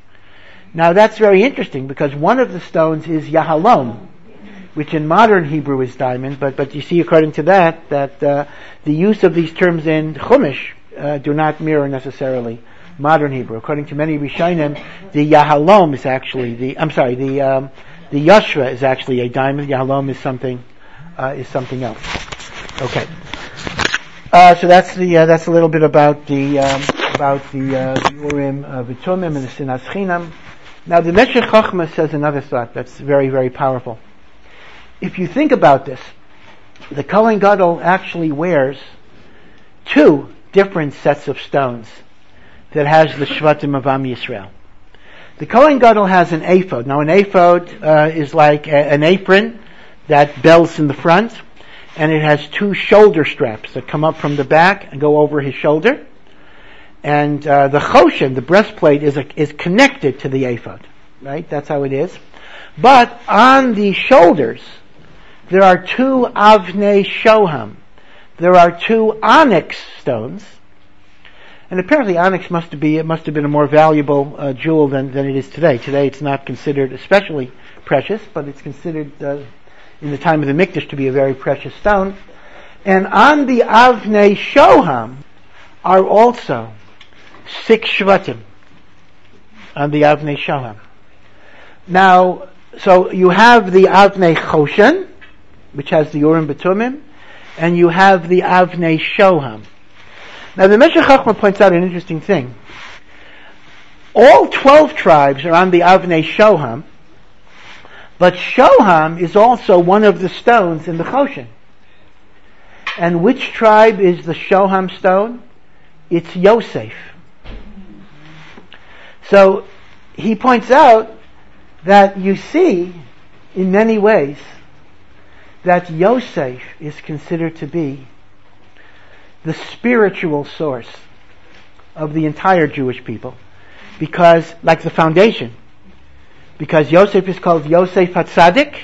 S1: Now that's very interesting because one of the stones is Yahalom, which in modern Hebrew is diamond, but, but you see according to that, that uh, the use of these terms in Chumash uh, do not mirror necessarily modern Hebrew. According to many Rishonim, the Yahalom is actually the, I'm sorry, the, um, the Yashva is actually a diamond, Yahalom is something, uh, is something else. Okay. Uh, so that's the, uh, that's a little bit about the, um, about the, uh, the Urim, uh, V'tumim and the Sinas Chinam. Now the Meshech Chochmah says another thought that's very, very powerful. If you think about this, the Kohen Gadol actually wears two different sets of stones that has the Shvatim of Am Yisrael. The Kohen Gadol has an ephod. Now an ephod uh, is like a, an apron that belts in the front, and it has two shoulder straps that come up from the back and go over his shoulder. And uh, the choshen, the breastplate, is a, is connected to the ephod. Right? That's how it is. But on the shoulders, there are two avnei shoham. There are two onyx stones. And apparently onyx must be, it must have been a more valuable uh, jewel than, than it is today. Today it's not considered especially precious, but it's considered uh, in the time of the Mikdash to be a very precious stone. And on the avnei shoham are also six shvatim on the avnei shoham. Now, so you have the avnei choshen, which has the Urim B'tumim, and you have the avnei shoham. Now the Meshech Chochmah points out an interesting thing. All twelve tribes are on the avnei shoham, but shoham is also one of the stones in the choshen. And which tribe is the shoham stone? It's Yosef. So he points out that you see, in many ways, that Yosef is considered to be the spiritual source of the entire Jewish people, because, like the foundation, because Yosef is called Yosef HaTzadik,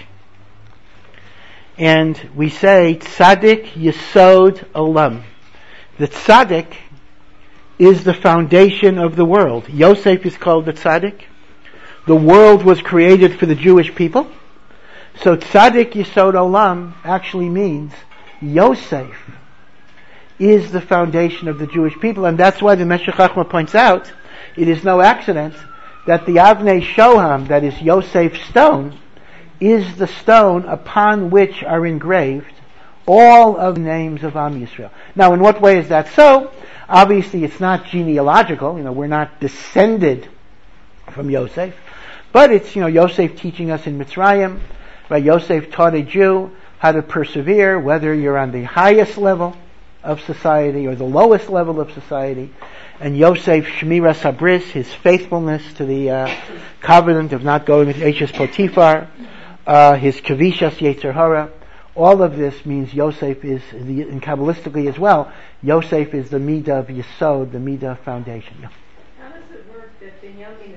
S1: and we say Tzadik Yesod Olam. The Tzadik is the foundation of the world. Yosef is called the Tzadik. The world was created for the Jewish people. So Tzadik Yesod Olam actually means Yosef is the foundation of the Jewish people, and that's why the Meshech Chochmah points out it is no accident that the Avnei Shoham, that is Yosef's stone, is the stone upon which are engraved all of the names of Am Yisrael. Now, in what way is that so? Obviously, it's not genealogical. You know, we're not descended from Yosef, but it's, you know, Yosef teaching us in Mitzrayim. Right? Yosef taught a Jew how to persevere, whether you're on the highest level of society or the lowest level of society. And Yosef Shmiras Habris, his faithfulness to the uh, covenant of not going with Eshes Potiphar, uh, his Kavishas Yetzer Hara, all of this means Yosef is, the, and Kabbalistically as well, Yosef is the Midah of Yesod, the Midah foundation. Yeah.
S4: How does it work that Binyamin is six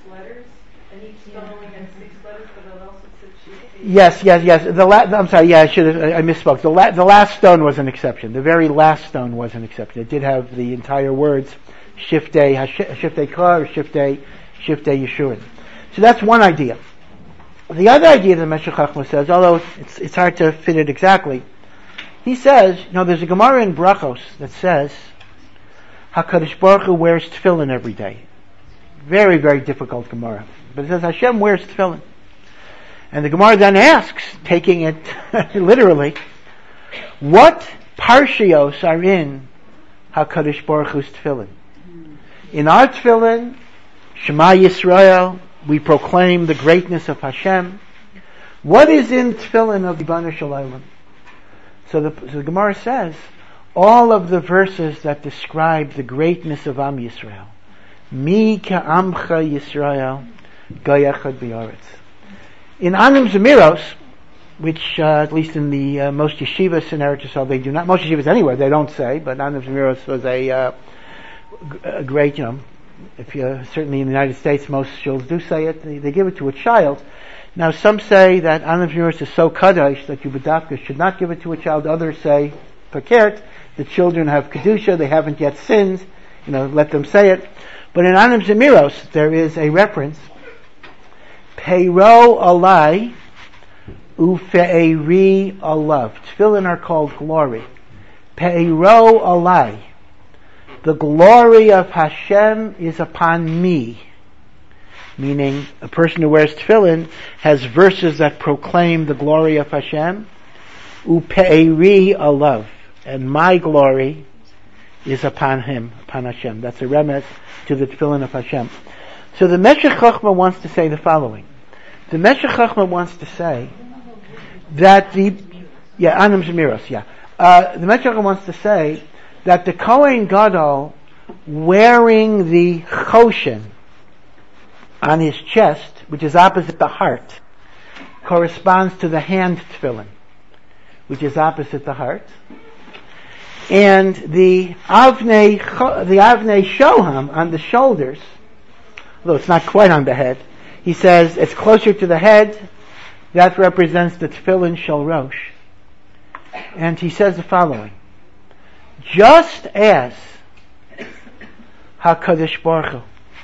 S4: letters, and each stone only had six letters, but it also said Shiftei.
S1: Yes, yes, yes. The la- I'm sorry. Yeah, I should have. I misspoke. The, la- the last stone was an exception. The very last stone was an exception. It did have the entire words Shiftei, Shiftei Kar, Shiftei, Shiftei Yeshurun. So that's one idea. The other idea that Meshech Chochmah says, although it's it's hard to fit it exactly, he says, you know, there's a Gemara in Brachos that says HaKadosh Baruch Hu wears tefillin every day. Very, very difficult Gemara. But it says Hashem wears tefillin. And the Gemara then asks, taking it literally, what parshios are in HaKadosh Baruch Hu's tefillin? In our tefillin, Shema Yisrael, we proclaim the greatness of Hashem. What is in tefillin of Ribbono Shel Olam? So the, so the Gemara says, all of the verses that describe the greatness of Am Yisrael. Mi ka'amcha Yisrael, goyachad b'aretz. In Anim Zemiros, which uh, at least in the uh, most yeshivas in Eretz Yisrael, they do not, most yeshivas anywhere, they don't say, but Anim Zemiros was a, uh, a great, you know, if you, certainly in the United States, most shuls do say it, they, they give it to a child. Now some say that Anim Zemiros is so kadosh that you bedafka should not give it to a child. Others say, fakert, the children have kedusha, they haven't yet sinned, you know, let them say it. But in Anim Zemiros, there is a reference, Peiro alai, ufe'eri alav. Tefillin are called glory. Peiro alai. The glory of Hashem is upon me. Meaning, a person who wears tefillin has verses that proclaim the glory of Hashem. Upe'eri alav. And my glory is upon him, upon Hashem. That's a remez to the tefillin of Hashem. So the Meshech Chochmah wants to say the following. The Meshech Chochmah wants to say that the, yeah, Anim Zemiros, yeah. Uh, the Meshech Chochmah wants to say that the Kohen Gadol wearing the choshen on his chest, which is opposite the heart, corresponds to the hand tefillin, which is opposite the heart. And the Avnei, the Avnei Shoham on the shoulders, although it's not quite on the head, he says it's closer to the head, that represents the Tefillin Shel Rosh. And he says the following, just as HaKadosh Baruch Hu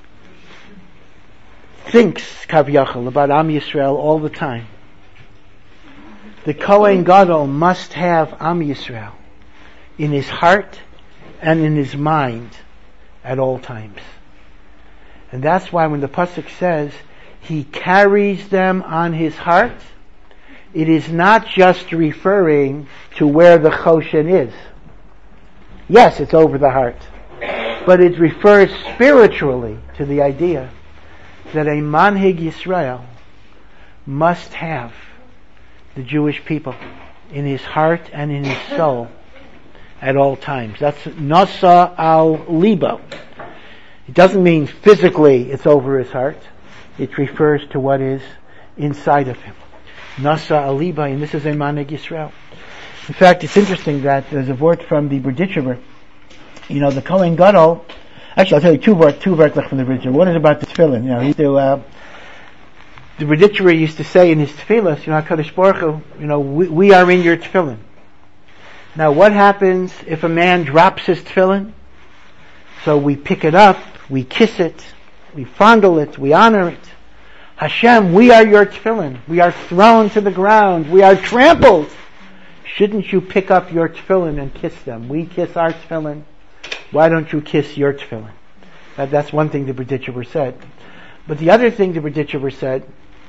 S1: thinks Kavyachal about Am Yisrael all the time, the Kohen Gadol must have Am Yisrael in his heart and in his mind at all times. And that's why when the pasuk says he carries them on his heart, it is not just referring to where the choshen is. Yes, it's over the heart, but it refers spiritually to the idea that a manhig Yisrael must have the Jewish people in his heart and in his soul at all times. That's Nasa al Libo. It doesn't mean physically it's over his heart. It refers to what is inside of him. Nasa al Libo, and this is a Manhig Yisrael. In fact, it's interesting that there's a word from the Berditchever. You know, the Kohen Gadol, actually I'll tell you two word, two vertlech from the Berditchever. One is about the tefillin. You know, he used to, uh, the Berditchever used to say in his tefillas, you know, HaKadosh Baruch Hu, you know, we, we are in your tefillin. Now, what happens if a man drops his tefillin? So we pick it up, we kiss it, we fondle it, we honor it. Hashem, we are your tefillin. We are thrown to the ground. We are trampled. Shouldn't you pick up your tefillin and kiss them? We kiss our tefillin. Why don't you kiss your tefillin? That, that's one thing the Berditchever said. But the other thing the Berditchever said,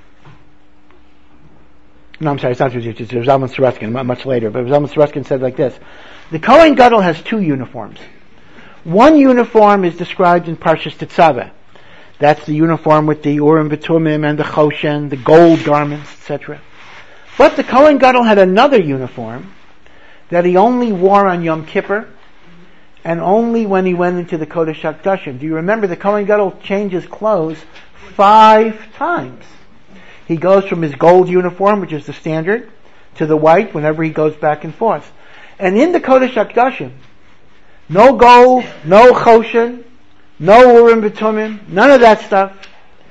S1: no, I'm sorry, it's not Berditchever, it was Zalman Sorotzkin, much later, but Zalman Sorotzkin said like this. The Kohen Gadol has two uniforms. One uniform is described in Parshas Tetzaveh. That's the uniform with the Urim V'Tumim and the Choshen, the gold garments, et cetera. But the Kohen Gadol had another uniform that he only wore on Yom Kippur and only when he went into the Kodesh HaKodashim. Do you remember the Kohen Gadol changes clothes five times? He goes from his gold uniform, which is the standard, to the white whenever he goes back and forth. And in the Kodesh HaKodashim, no gold, no Choshen, no Urim V'Tumim, none of that stuff.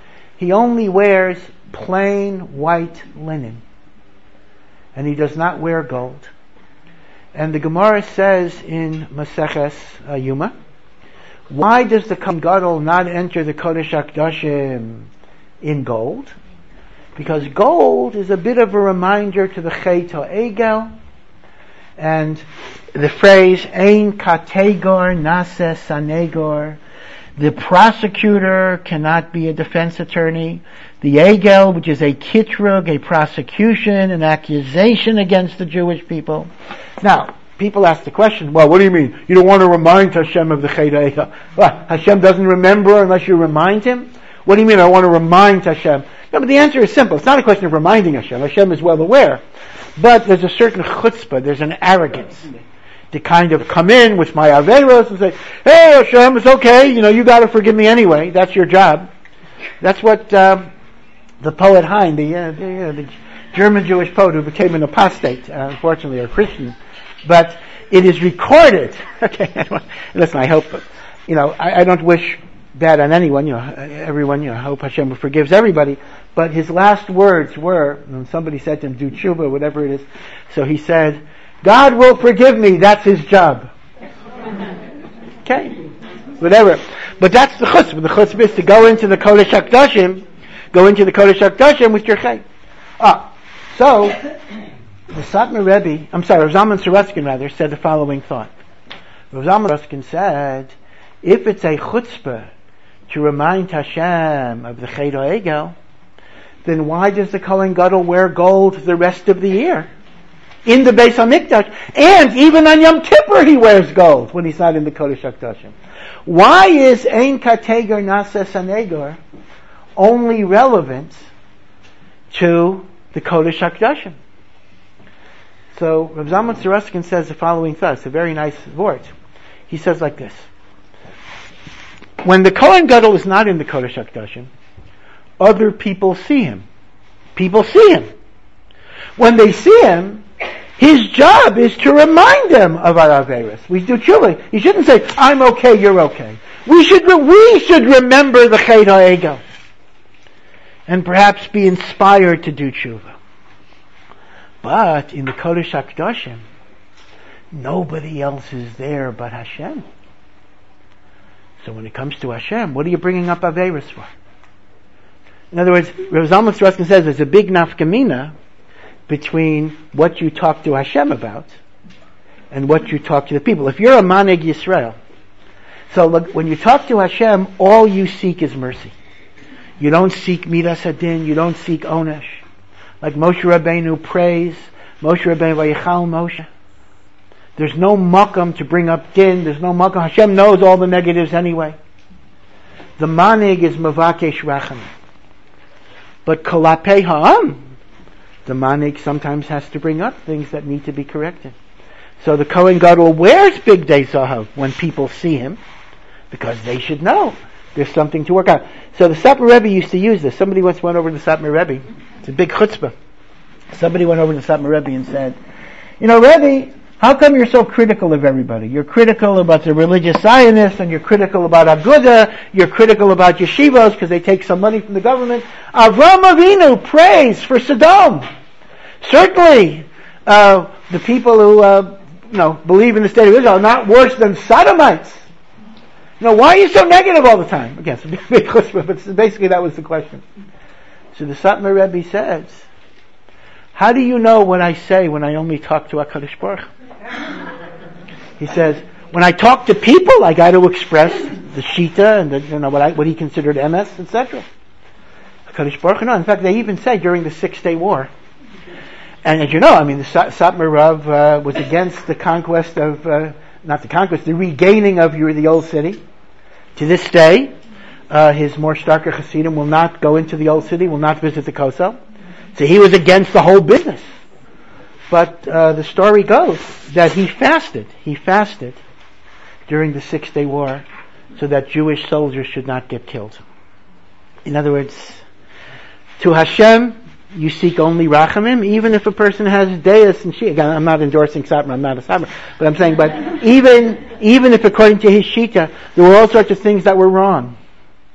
S1: he only wears plain white linen. And he does not wear gold. And the Gemara says in Maseches uh, Yuma, why does the Kohen Gadol not enter the Kodesh HaKadoshim in gold? Because gold is a bit of a reminder to the Chet HaEgel, and the phrase Ein Kategor Nase Sanegor, the prosecutor cannot be a defense attorney. The Egel, which is a kitrug, a prosecution, an accusation against the Jewish people. Now, people ask the question, well, what do you mean? You don't want to remind Hashem of the Chet HaEgel? Well, Hashem doesn't remember unless you remind him? What do you mean I want to remind Hashem? No, but the answer is simple. It's not a question of reminding Hashem. Hashem is well aware. But there's a certain chutzpah, there's an arrogance to kind of come in with my averos and say, hey Hashem, it's okay, you know, you gotta forgive me anyway, that's your job. That's what um, the poet Heine, the, uh, the, uh, the German Jewish poet who became an apostate, uh, unfortunately, or Christian, but it is recorded, okay, listen, I hope, you know, I, I don't wish bad on anyone, you know, everyone, you know, I hope Hashem forgives everybody, but his last words were, when somebody said to him, do tshuva, whatever it is, so he said, God will forgive me, that's his job. Okay, whatever. But that's the chutzpah. The chutzpah is to go into the Kodesh HaKadoshim, go into the Kodesh HaKadoshim with your chay. Ah, so, the Satmar Rebbe, I'm sorry, Rav Zalman Sorotzkin rather, said the following thought. Rav Zalman Sorotzkin said, if it's a chutzpah to remind Hashem of the Chet HaEgel, then why does the Kohen Gadol wear gold the rest of the year? In the Beis HaMikdash, and even on Yom Kippur he wears gold when he's not in the Kodesh HaKadoshim. Why is Ein Kategor Nase Sanegor only relevant to the Kodesh HaKadoshim? So Rav Zalman Sorotzkin says the following thought. It's a very nice word. He says like this: when the Kohen Gadol is not in the Kodesh HaKadoshim, other people see him. People see him. When they see him, his job is to remind them of our Averis. We do tshuva. He shouldn't say, I'm okay, you're okay. We should, we should remember the Chet HaEgel. And perhaps be inspired to do tshuva. But in the Kodesh HaKadoshim, nobody else is there but Hashem. So when it comes to Hashem, what are you bringing up Averis for? In other words, Rav Zalman Sorotzkin says there's a big nafkamina between what you talk to Hashem about and what you talk to the people. If you're a Manig Yisrael, so look, when you talk to Hashem, all you seek is mercy. You don't seek Midas Hadin, you don't seek Onesh. Like Moshe Rabbeinu prays, Moshe Rabbeinu Vayichal Moshe. There's no makam to bring up din, there's no makam. Hashem knows all the negatives anyway. The Manig is Mavakesh Rachamim. But Kolapei Ha'am, the Manig sometimes has to bring up things that need to be corrected. So the Kohen Gadol wears Big Day Zahav when people see him, because they should know there's something to work out. So the Satmar Rebbe used to use this. Somebody once went over to the Satmar Rebbe. It's a big chutzpah. Somebody went over to the Satmar Rebbe and said, you know, Rebbe, how come you're so critical of everybody? You're critical about the religious Zionists, and you're critical about Aguda, you're critical about yeshivos because they take some money from the government. Avram Avinu prays for Sodom. Certainly, uh, the people who, uh, you know, believe in the state of Israel are not worse than Sodomites. You know, why are you so negative all the time? Again, it's a big, big chutzpah, but basically that was the question. So the Satmar Rebbe says, how do you know what I say when I only talk to HaKadosh Baruch Hu? He says, when I talk to people, I got to express the Shita and the, you know, what, I, what he considered M S, et cetera. HaKadosh Baruch Hu, no. In fact, they even say during the Six Day War, and as you know, I mean, the Satmar Rav uh, was against the conquest of, uh, not the conquest, the regaining of your, the old city. To this day, uh, his more starker Hasidim will not go into the old city, will not visit the Kosel. So he was against the whole business. But uh, the story goes that he fasted. He fasted during the Six Day War so that Jewish soldiers should not get killed. In other words, to Hashem, you seek only Rachamim, even if a person has Deus and Shita. Again, I'm not endorsing Satmar, I'm not a Satmar, but I'm saying, but even, even if according to his Shita, there were all sorts of things that were wrong.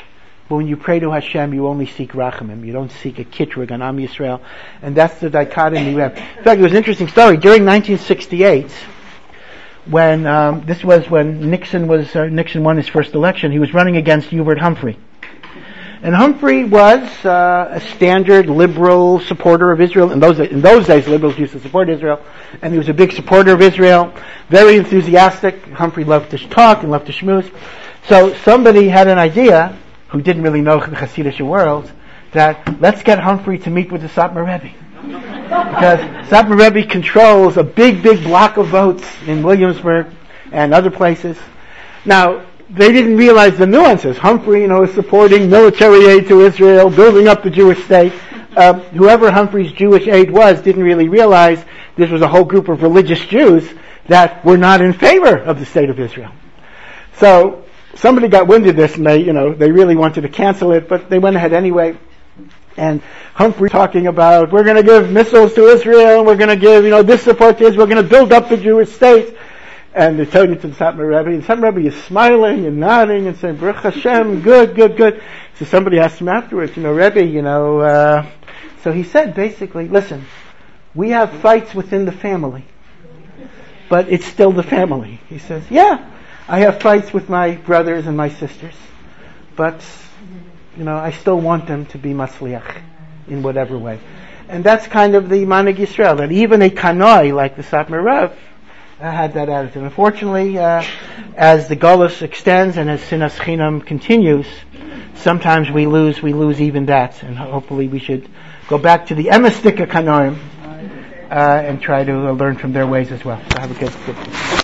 S1: but when you pray to Hashem, you only seek rachamim. You don't seek a kitrug on Am Yisrael. And that's the dichotomy we have. In fact, it was an interesting story. During nineteen sixty-eight, when, um, this was when Nixon was, uh, Nixon won his first election, he was running against Hubert Humphrey. And Humphrey was uh, a standard liberal supporter of Israel. In those, in those days, liberals used to support Israel. And he was a big supporter of Israel, very enthusiastic. Humphrey loved to talk and loved to schmooze. So somebody had an idea, who didn't really know the Hasidic world, that let's get Humphrey to meet with the Satmar Rebbe. Because Satmar Rebbe controls a big, big block of votes in Williamsburg and other places. Now, they didn't realize the nuances. Humphrey, you know, is supporting military aid to Israel, building up the Jewish state. Uh, whoever Humphrey's Jewish aid was didn't really realize this was a whole group of religious Jews that were not in favor of the state of Israel. So, somebody got wind of this and they, you know, they really wanted to cancel it, but they went ahead anyway. And Humphrey talking about, we're going to give missiles to Israel, we're going to give, you know, this support to Israel, we're going to build up the Jewish state. And they're telling it to the Satmar Rebbe, and the Satmar Rebbe is smiling and nodding and saying, Baruch Hashem, good, good, good. So somebody asked him afterwards, you know, Rebbe, you know, uh, so he said basically, listen, we have fights within the family, but it's still the family. He says, yeah, I have fights with my brothers and my sisters, but, you know, I still want them to be Matzliach in whatever way. And that's kind of the Manig Yisrael, that even a Kanoi like the Satmar Rebbe uh, had that attitude. Unfortunately, uh, as the Golus extends and as Sinas Chinam continues, sometimes we lose, we lose even that, and hopefully we should go back to the Emes Dika Kanoim, uh, and try to uh, learn from their ways as well. So have a good, good